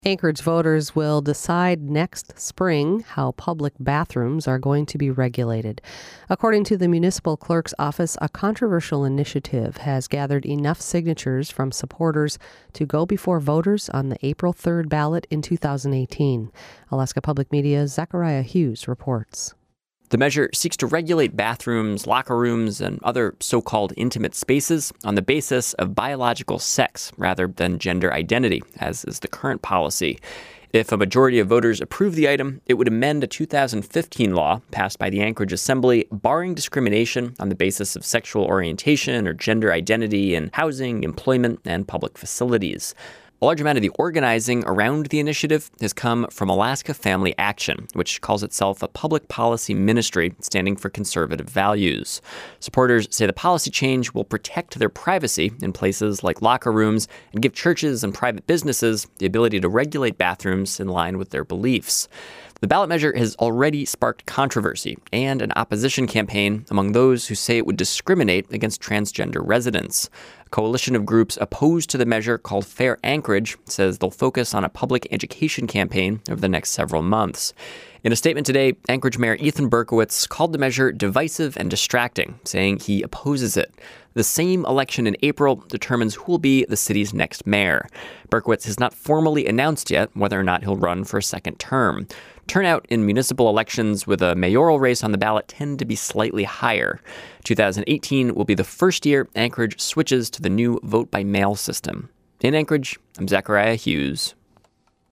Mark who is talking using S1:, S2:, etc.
S1: Anchorage voters will decide next spring how public bathrooms are going to be regulated. According to the municipal clerk's office, a controversial initiative has gathered enough signatures from supporters to go before voters on the April 3rd ballot in 2018. Alaska Public Media's Zachariah Hughes reports.
S2: The measure seeks to regulate bathrooms, locker rooms, and other so-called intimate spaces on the basis of biological sex rather than gender identity, as is the current policy. If a majority of voters approve the item, it would amend a 2015 law passed by the Anchorage Assembly barring discrimination on the basis of sexual orientation or gender identity in housing, employment, and public facilities. A large amount of the organizing around the initiative has come from Alaska Family Action, which calls itself a public policy ministry standing for conservative values. Supporters say the policy change will protect their privacy in places like locker rooms and give churches and private businesses the ability to regulate bathrooms in line with their beliefs. The ballot measure has already sparked controversy and an opposition campaign among those who say it would discriminate against transgender residents. A coalition of groups opposed to the measure called Fair Anchorage says they'll focus on a public education campaign over the next several months. In a statement today, Anchorage Mayor Ethan Berkowitz called the measure divisive and distracting, saying he opposes it. The same election in April determines who will be the city's next mayor. Berkowitz has not formally announced yet whether or not he'll run for a second term. Turnout in municipal elections with a mayoral race on the ballot tend to be slightly higher. 2018 will be the first year Anchorage switches to the new vote-by-mail system. In Anchorage, I'm Zachariah Hughes.